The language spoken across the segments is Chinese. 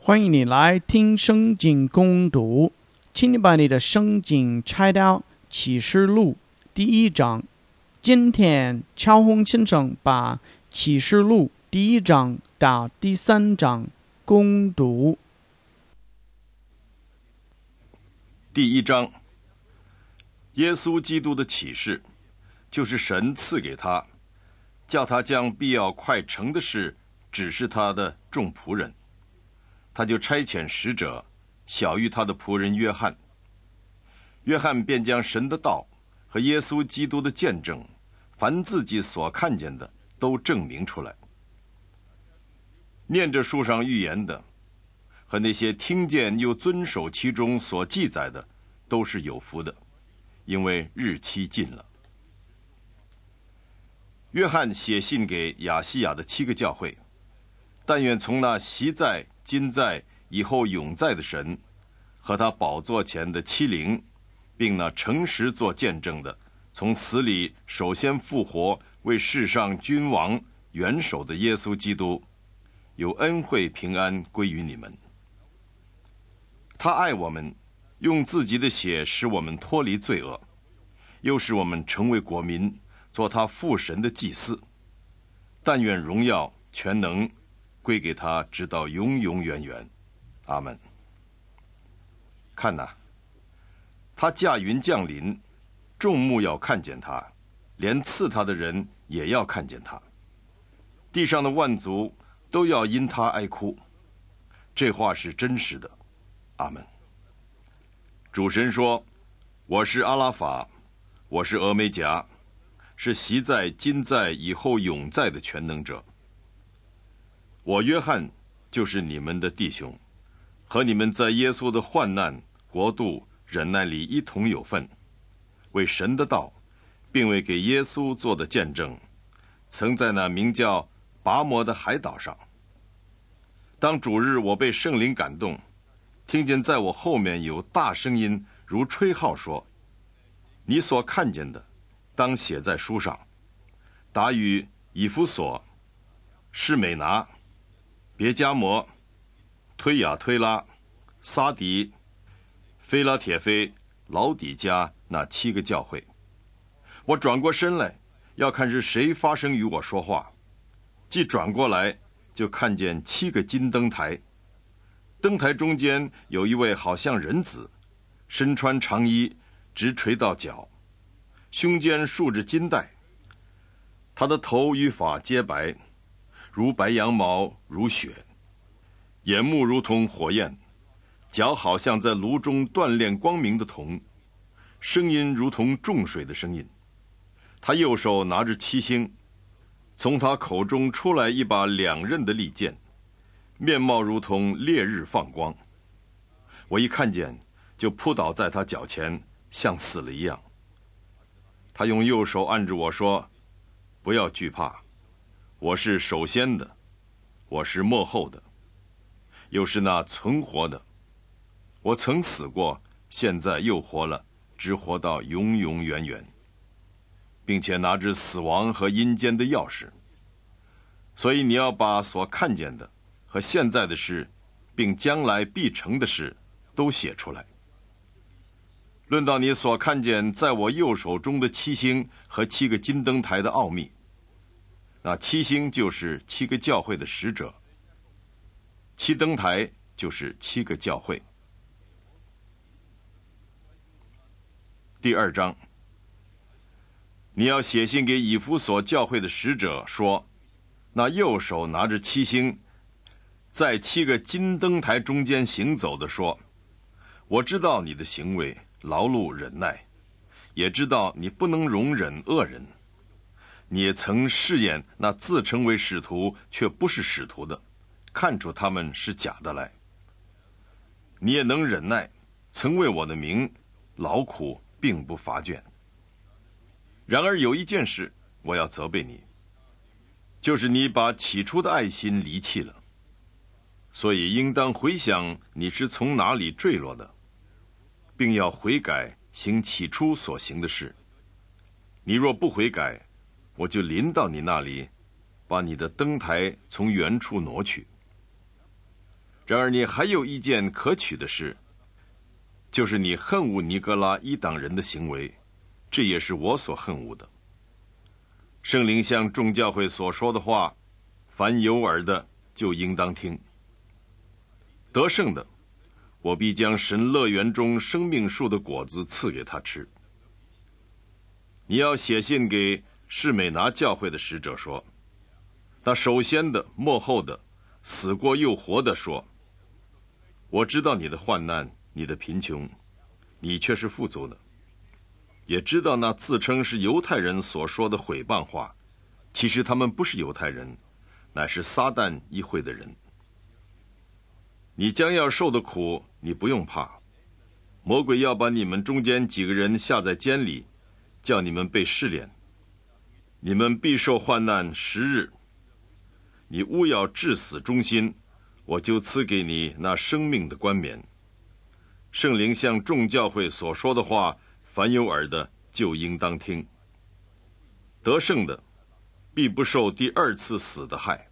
欢迎你来听圣经攻读，请你把你的圣经拆到启示录第1章。今天乔宏先生把启示录第1章到第3章攻读。 第1章，耶稣基督的启示，就是神赐给他，叫他将必要快成的事指示他的众仆人。他就差遣使者晓谕他的仆人约翰。约翰便将神的道和耶稣基督的见证，凡自己所看见的都证明出来。念着书上预言的和那些听见又遵守其中所记载的，都是有福的，因为日期近了。约翰写信给亚细亚的7个教会，但愿从那昔在、今在、以后永在的神和他宝座前的7灵，并那诚实做见证的，从死里首先复活，为世上君王元首的耶稣基督，有恩惠平安归于你们。他爱我们，用自己的血使我们脱离罪恶，又使我们成为国民，做他父神的祭司。但愿荣耀全能归给他，直到永永远远。阿们。看哪，他驾云降临，众目要看见他，连刺他的人也要看见他，地上的万族都要因他哀哭。这话是真实的。阿们。主神说，我是阿拉法，我是俄梅戛，是昔在、今在、以后永在的全能者。我约翰就是你们的弟兄，和你们在耶稣的患难、国度、忍耐里一同有份，为神的道，并为给耶稣做的见证，曾在那名叫拔摩的海岛上。当主日，我被圣灵感动，听见在我后面有大声音如吹号说，你所看见的当写在书上，达与以弗所、士美拿、别迦摩、推雅推拉、撒迪、菲拉铁菲、老底嘉那7个教会。我转过身来，要看是谁发声与我说话。既转过来，就看见7个金灯台，灯台中间有一位好像人子，身穿长衣，直垂到脚，胸间束着金带。他的头与发皆白，如白羊毛，如雪，眼目如同火焰，脚好像在炉中锻炼光明的铜，声音如同众水的声音。他右手拿着7星，从他口中出来一把2刃的利剑，面貌如同烈日放光。我一看见，就扑倒在他脚前，像死了一样。他用右手按着我说，不要惧怕，我是首先的，我是末后的，又是那存活的。我曾死过，现在又活了，直活到永永远远，并且拿着死亡和阴间的钥匙。所以你要把所看见的和现在的事，并将来必成的事都写出来。论到你所看见在我右手中的7星和7个金灯台的奥秘，那7星就是7个教会的使者，7灯台就是7个教会。第2章，你要写信给以弗所教会的使者说，那右手拿着7星，在7个金灯台中间行走的说，我知道你的行为，劳碌忍耐，也知道你不能容忍恶人。你也曾试验那自称为使徒却不是使徒的，看出他们是假的来。你也能忍耐，曾为我的名劳苦，并不乏倦。然而有一件事我要责备你，就是你把起初的爱心离弃了。所以应当回想你是从哪里坠落的，并要悔改，行起初所行的事。你若不悔改，我就临到你那里，把你的灯台从原处挪去。 然而你还有一件可取的事，就是你恨恶尼哥拉一党人的行为，这也是我所恨恶的。圣灵向众教会所说的话，凡有耳的就应当听。得胜的，我必将神乐园中生命树的果子赐给他吃。你要写信给士美拿教会的使者说，那首先的、末后的、死过又活的说，我知道你的患难，你的贫穷，你却是富足的，也知道那自称是犹太人所说的毁谤话，其实他们不是犹太人，乃是撒旦议会的人。你将要受的苦，你不用怕。魔鬼要把你们中间几个人下在监里，叫你们被试炼。你们必受患难10日。你务要至死忠心，我就赐给你那生命的冠冕。圣灵向众教会所说的话，凡有耳的就应当听。得胜的，必不受第2次死的害。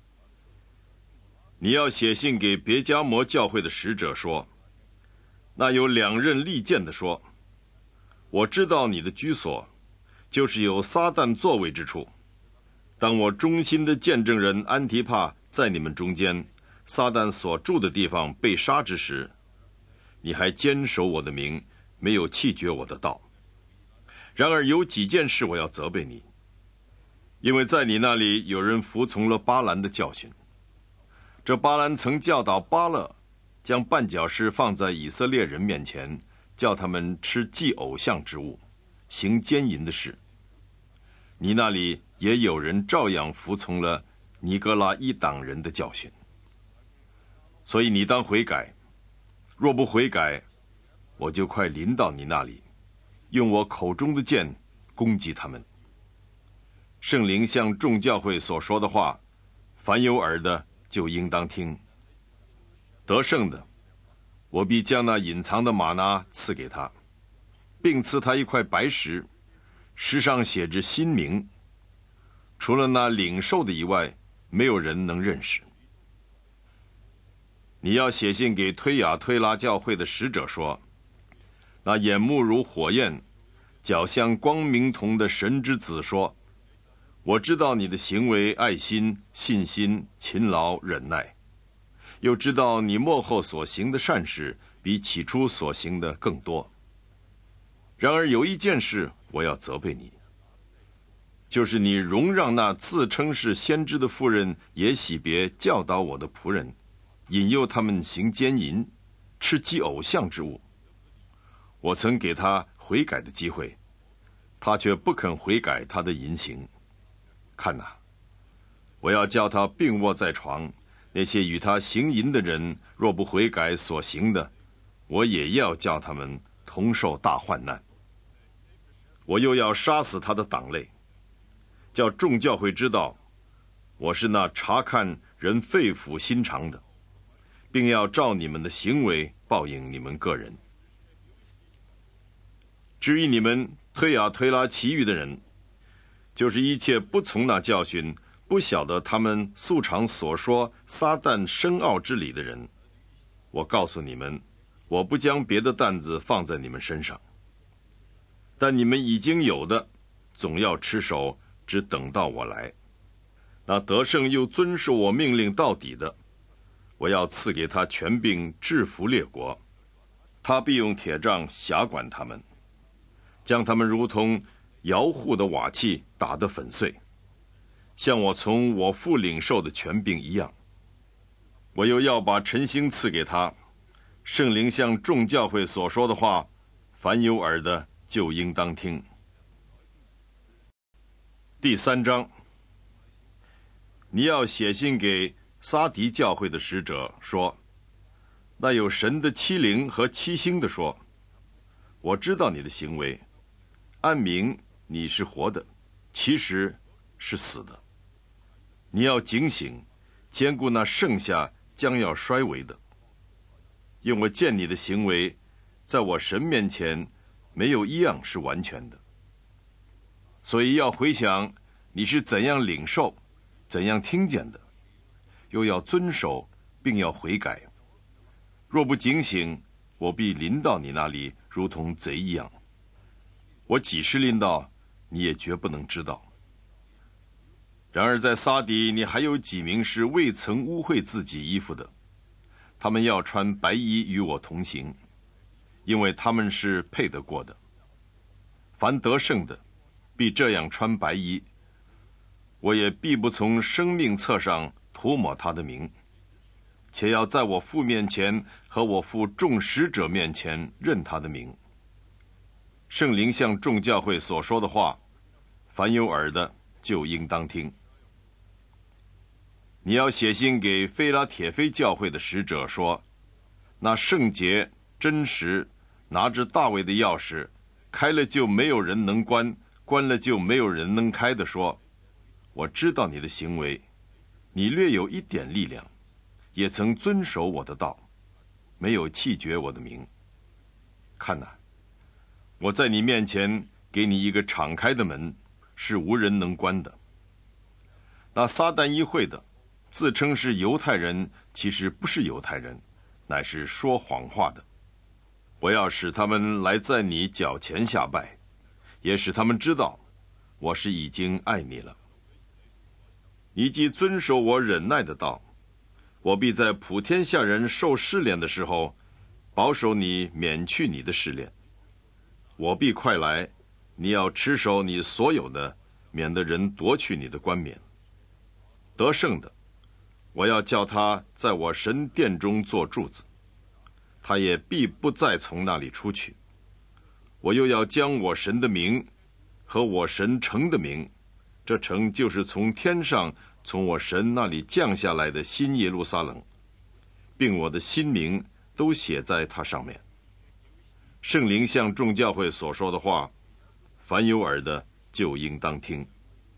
你要写信给别迦摩教会的使者说，那有2刃利剑的说，我知道你的居所，就是有撒旦座位之处。当我忠心的见证人安提帕在你们中间，撒旦所住的地方被杀之时，你还坚守我的名，没有弃绝我的道。然而有几件事我要责备你，因为在你那里有人服从了巴兰的教训。这巴兰曾教导巴勒将绊脚石放在以色列人面前，叫他们吃祭偶像之物，行奸淫的事。你那里也有人照样服从了尼哥拉一党人的教训。所以你当悔改，若不悔改，我就快临到你那里，用我口中的剑攻击他们。圣灵向众教会所说的话，凡有耳的就应当听。得胜的，我必将那隐藏的玛拿赐给他，并赐他一块白石，石上写着新名，除了那领受的以外，没有人能认识。你要写信给推雅推拉教会的使者说，那眼目如火焰，脚像光明铜的神之子说，我知道你的行为、爱心、信心、勤劳、忍耐，又知道你末后所行的善事比起初所行的更多。然而有一件事我要责备你，就是你容让那自称是先知的妇人也洗别教导我的仆人，引诱他们行奸淫，吃祭偶像之物。我曾给他悔改的机会，他却不肯悔改他的淫行。看哪，我要叫他病卧在床，那些与他行淫的人若不悔改所行的，我也要叫他们同受大患难。我又要杀死他的党类，叫众教会知道，我是那查看人肺腑心肠的，并要照你们的行为报应你们个人。至于你们推雅推拉其余的人，就是一切不从那教训，不晓得他们素常所说撒旦深奥之理的人，我告诉你们，我不将别的担子放在你们身上，但你们已经有的，总要持守，只等到我来。那得胜又遵守我命令到底的，我要赐给他权柄制服列国，他必用铁杖辖管他们，将他们如同摇户的瓦器打得粉碎，像我从我父领受的权柄一样。我又要把晨星赐给他，圣灵向众教会所说的话，凡有耳的就应当听。第3章，你要写信给撒狄教会的使者说，那有神的7灵和7星的说，我知道你的行为，按名你是活的，其实是死的。你要警醒，兼顾那剩下将要衰微的。因我见你的行为，在我神面前没有一样是完全的。所以要回想你是怎样领受，怎样听见的，又要遵守， 并要悔改。若不警醒，我必临到你那里，如同贼一样。我几时临到，你也绝不能知道。然而在撒底，你还有几名是未曾污秽自己衣服的，他们要穿白衣与我同行，因为他们是配得过的。凡得胜的，必这样穿白衣，我也必不从生命册上涂抹他的名，且要在我父面前和我父众使者面前认他的名。圣灵向众教会所说的话，凡有耳的就应当听。你要写信给腓拉铁非教会的使者说，那圣洁真实拿着大卫的钥匙，开了就没有人能关，关了就没有人能开的说，我知道你的行为，你略有一点力量，也曾遵守我的道，没有弃绝我的名。看哪，我在你面前给你一个敞开的门，是无人能关的。那撒旦议会的，自称是犹太人，其实不是犹太人，乃是说谎话的。我要使他们来在你脚前下拜，也使他们知道我是已经爱你了。你既遵守我忍耐的道，我必在普天下人受试炼的时候，保守你免去你的试炼。我必快来，你要持守你所有的，免得人夺去你的冠冕。得胜的，我要叫他在我神殿中做柱子，他也必不再从那里出去。我又要将我神的名和我神城的名，这城就是从天上从我神那里降下来的新耶路撒冷，并我的新名都写在它上面。圣灵向众教会所说的话，凡有耳的就应当听。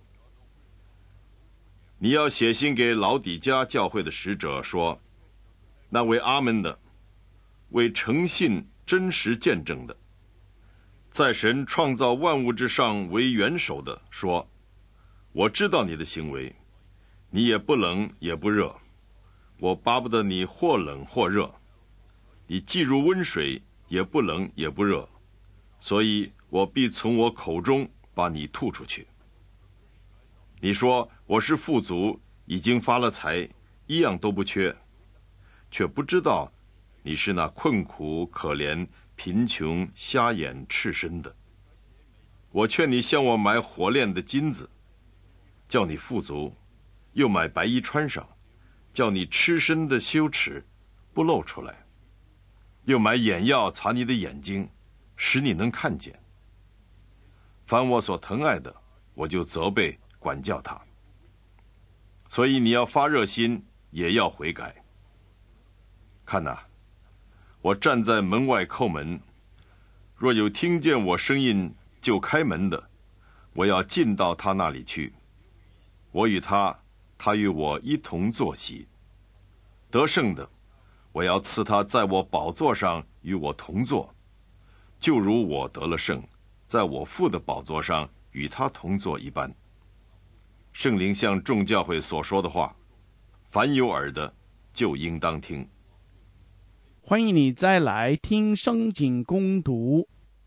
你要写信给老底嘉教会的使者说，那为阿们的，为诚信真实见证的，在神创造万物之上为元首的说，我知道你的行为，你也不冷也不热，我巴不得你或冷或热，你既如温水，也不冷也不热，所以我必从我口中把你吐出去。你说我是富足，已经发了财，一样都不缺，却不知道你是那困苦可怜贫穷瞎眼赤身的。我劝你向我买火炼的金子，叫你富足，又买白衣穿上，叫你赤身的羞耻不露出来，又买眼药擦你的眼睛，使你能看见。凡我所疼爱的，我就责备管教他。所以你要发热心，也要悔改。看哪，我站在门外叩门，若有听见我声音就开门的，我要进到他那里去，我与他，他与我一同坐席。得胜的，我要赐他在我宝座上与我同坐，就如我得了胜，在我父的宝座上与他同坐一般。圣灵向众教会所说的话，凡有耳的就应当听。 欢迎你再来听圣经攻读。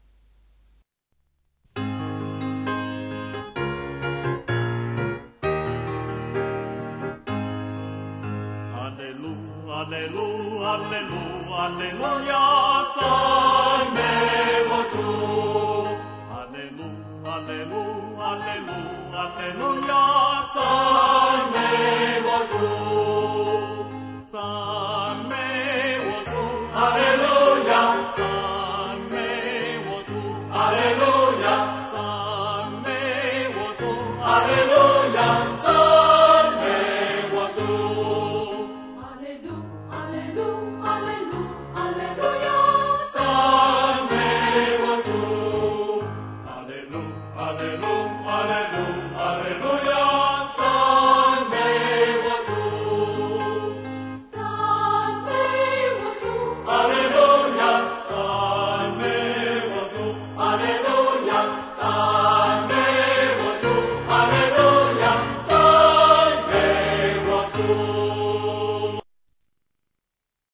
哈利路亚，哈利路亚，哈利路亚，赞美我主。哈利路亚，哈利路亚，哈利路亚，哈利路亚，赞美我主。